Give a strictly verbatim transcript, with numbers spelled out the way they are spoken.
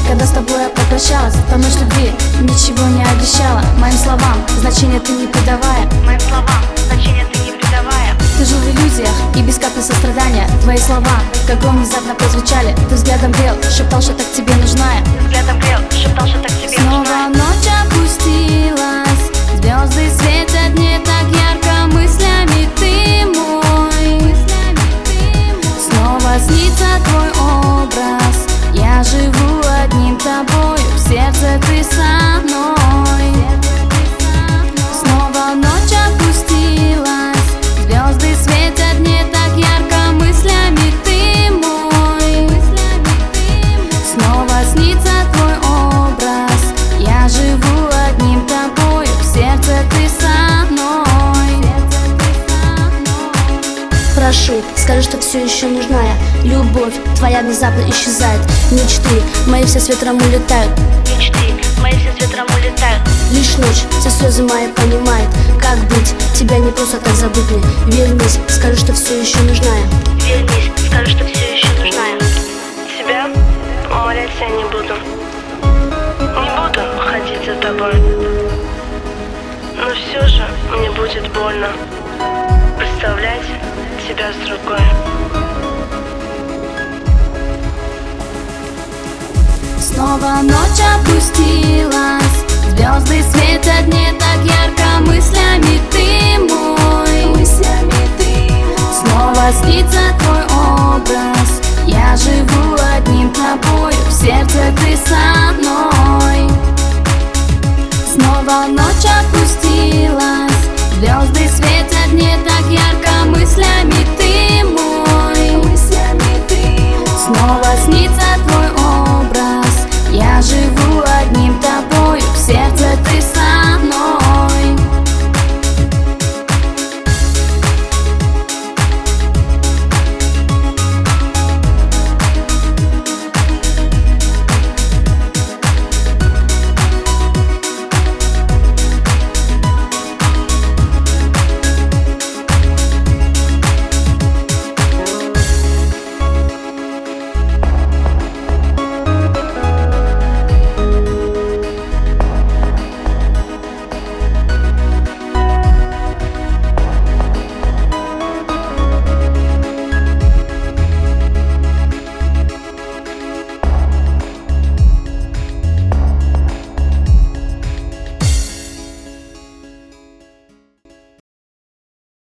когда с тобой я попрощалась. Та ночь любви ничего не обещала. Моим словам значения ты не придавая. Моим словам значения ты не придавая. Ты жил в иллюзиях и без капли сострадания. Твои слова, как гром, внезапно прозвучали. Ты взглядом грел, шептал, что так тебе нужна я. Ты взглядом грел, шептал, что так тебе нужна. Снова ночь опустилась, звезды светят не так ярко. Мыслями ты мой, снова снится твой образ. Я живу одним тобою, в сердце ты со мной. Снова ночь опустилась, звезды светят не так ярко. Мыслями ты мой, снова снится твой образ. Я живу одним тобою, в сердце ты со мной. Прошу, скажи, что все еще нужна я. Любовь твоя внезапно исчезает. Мечты мои все с ветром улетают. Мечты мои все с ветром улетают. Лишь ночь, все слезы мои понимает. Как быть, тебя не просто так забыть мне. Вернись, скажи, что все еще нужна я. Вернись, скажи, что все еще нужна я. Тебя умолять я не буду. Не буду ходить за тобой. Но все же мне будет больно представлять тебя с другой. Снова ночь опустилась, звезды светят не так ярко. Мыслями ты мой, снова снится твой образ. Я живу одним тобою, в сердце ты со мной.